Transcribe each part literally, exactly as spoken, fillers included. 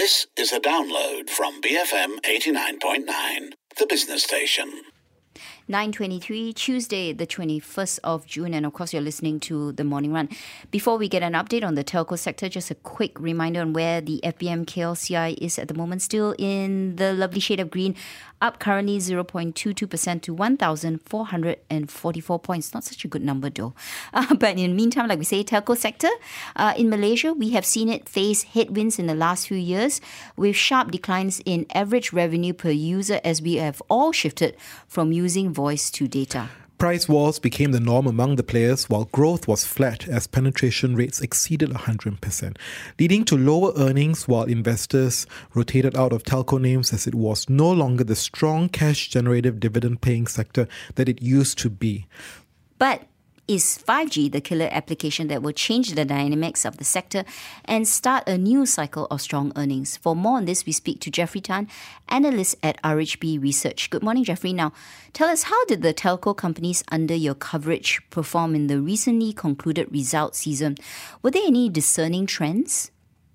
This is a download from B F M eighty-nine point nine, the business station. nine twenty-three, Tuesday, the twenty-first of June, and of course you're listening to The Morning Run. Before we get an update on the telco sector, just a quick reminder on where the F B M K L C I is at the moment, still in the lovely shade of green, up currently zero point two two percent to one thousand four hundred forty-four points. Not such a good number though. Uh, but in the meantime, like we say, telco sector, uh, in Malaysia, we have seen it face headwinds in the last few years with sharp declines in average revenue per user as we have all shifted from using voice to data. Price wars became the norm among the players while growth was flat as penetration rates exceeded one hundred percent, leading to lower earnings while investors rotated out of telco names as it was no longer the strong cash-generative dividend-paying sector that it used to be. But is five G the killer application that will change the dynamics of the sector and start a new cycle of strong earnings? For more on this, we speak to Jeffrey Tan, analyst at R H B Research. Good morning, Jeffrey. Now, tell us, how did the telco companies under your coverage perform in the recently concluded results season? Were there any discerning trends?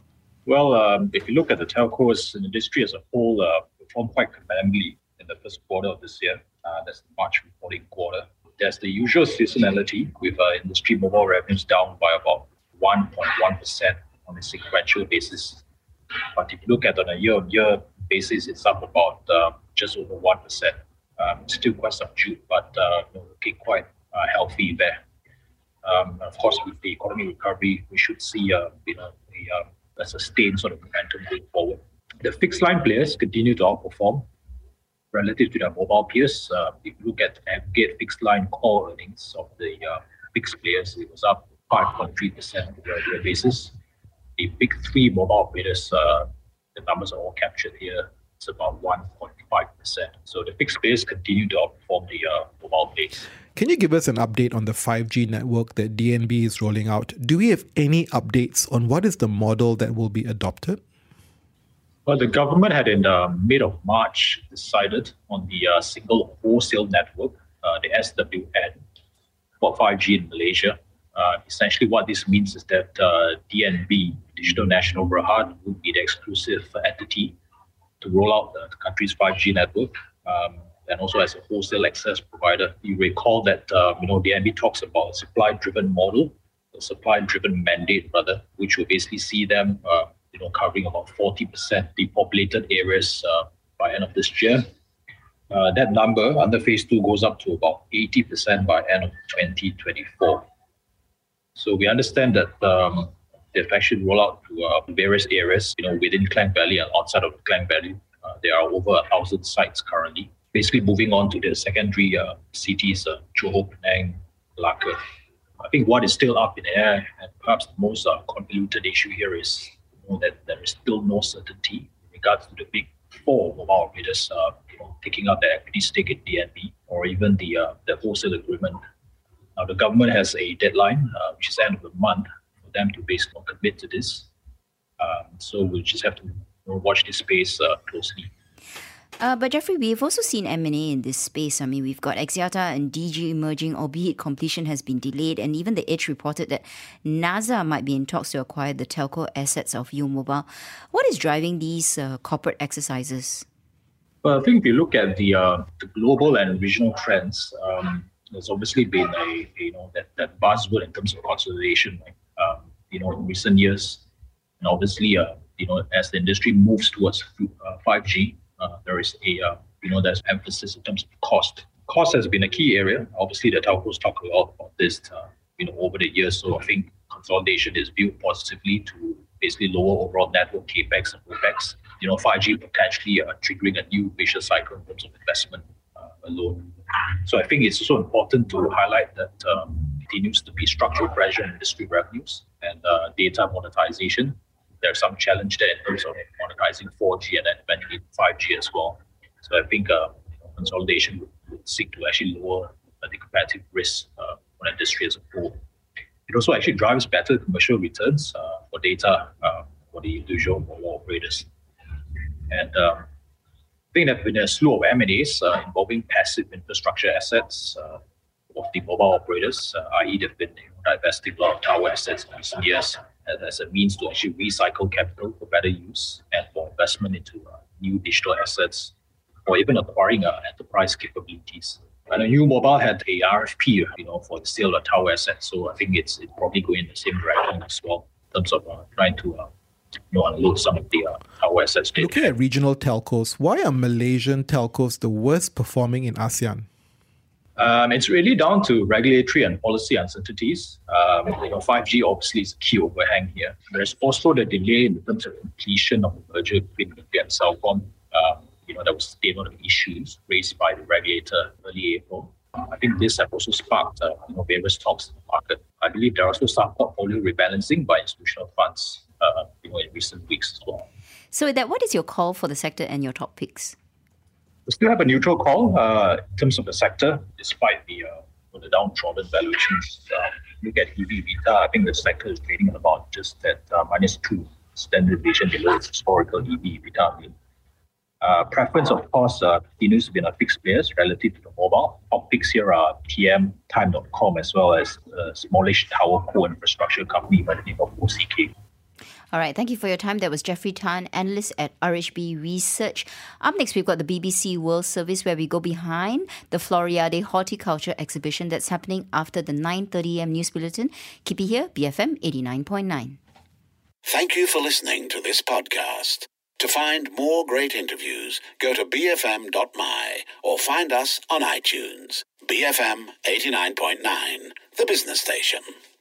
Well, um, if you look at the telcos industry as a whole, uh, performed quite commendably in the first quarter of this year. Uh, that's the March reporting quarter. There's the usual seasonality with uh, industry mobile revenues down by about one point one percent on a sequential basis. But if you look at on a year-on-year basis, it's up about uh, just over one percent. Um, still quite subdued, but uh, you know, looking quite uh, healthy there. Um, of course, with the economy recovery, we should see uh, you know, a, um, a sustained sort of momentum going forward. The fixed line players continue to outperform relative to their mobile peers. Uh, if you look at aggregate fixed line core earnings of the uh, fixed players, it was up five point three percent on a regular basis. The big three mobile operators, uh, the numbers are all captured here, it's about one point five percent. So the fixed players continue to outperform the uh, mobile players. Can you give us an update on the five G network that D N B is rolling out? Do we have any updates on what is the model that will be adopted? Well, the government had in the mid of March decided on the uh, single wholesale network, uh, the S W N, for five G in Malaysia. Uh, essentially, what this means is that uh, D N B, Digital National Berhad, will be the exclusive entity to roll out the, the country's five G network, um, and also as a wholesale access provider. You recall that uh, you know D N B talks about a supply-driven model, a supply-driven mandate rather, which will basically see them Uh, you know, covering about forty percent depopulated areas uh, by end of this year. Uh, that number under phase two goes up to about eighty percent by end of twenty twenty-four. So we understand that um, they've actually rolled out to uh, various areas, you know, within Klang Valley and outside of Klang Valley. Uh, there are over a thousand sites currently. Basically moving on to the secondary uh, cities, uh, Johor, Penang, Malacca. I think what is still up in the air, and perhaps the most uh, convoluted issue here is know, that there is still no certainty in regards to the big four mobile operators uh, you know, taking up their equity stake in D N B or even the uh, the wholesale agreement. Now, the government has a deadline, uh, which is end of the month, for them to basically commit to this. Um, so we'll just have to you know, watch this space uh, closely. Uh, but Jeffrey, we've also seen M and A in this space. I mean, we've got Axiata and D G emerging, albeit completion has been delayed. And even The Edge reported that NASA might be in talks to acquire the telco assets of U Mobile. What is driving these uh, corporate exercises? Well, I think if you look at the, uh, the global and regional trends, um, there's obviously been a, a you know that, that buzzword in terms of consolidation. Right? Um, you know, in recent years, and obviously, uh, you know, as the industry moves towards uh, five G. Uh, there is a, uh, you know, there's emphasis in terms of cost. Cost has been a key area. Obviously, the telcos talk a lot about this, uh, you know, over the years. So I think consolidation is viewed positively to basically lower overall network capex and opex. You know, five G potentially uh, triggering a new vicious cycle in terms of investment uh, alone. So I think it's also important to highlight that um, continues to be structural pressure in industry revenues and uh, data monetization. There's some challenge there in terms of monetizing four G and then eventually five G as well. So I think uh, you know, consolidation would, would seek to actually lower uh, the competitive risk uh, for the industry as a whole. It also actually drives better commercial returns uh, for data uh, for the individual mobile operators. And um, I think there have been a slew of M and As uh, involving passive infrastructure assets uh, of the mobile operators, uh, that is they've been you know, divesting a lot of tower assets in recent years as a means to actually recycle capital for better use and for investment into uh, new digital assets or even acquiring uh, enterprise capabilities. And uh, U Mobile had a R F P, you know, for the sale of tower assets. So I think it's, it's probably going in the same direction as well in terms of uh, trying to uh, you know, unload some of the uh, tower assets. Looking at regional telcos, why are Malaysian telcos the worst performing in ASEAN? Um, it's really down to regulatory and policy uncertainties. Um, you know, five G obviously is a key overhang here. There's also the delay in terms of completion of the merger between Nokia and Celcom. Um, you know, there was a statement of issues raised by the regulator early April. Uh, I think this has also sparked uh, you know, various talks in the market. I believe there are also some portfolio rebalancing by institutional funds uh, you know, in recent weeks as well. So, that what is your call for the sector and your top picks? We still have a neutral call uh, in terms of the sector, despite the uh, the downtrodden valuations. Uh, look at E V EBITDA, I think the sector is trading at about just at uh, minus two standard deviation below its historical E V EBITDA. Uh, preference, of course, uh, continues to be on fixed players relative to the mobile. Top picks here are T M, Time dot com, as well as a smallish tower co-infrastructure company by the name of O C K. All right, thank you for your time. That was Jeffrey Tan, analyst at R H B Research. Up next, we've got the B B C World Service, where we go behind the Floriade Horticulture Exhibition that's happening after the nine thirty a.m. news bulletin. Keep it here, B F M eighty-nine point nine. Thank you for listening to this podcast. To find more great interviews, go to b f m dot m y or find us on iTunes. B F M eighty-nine point nine, the business station.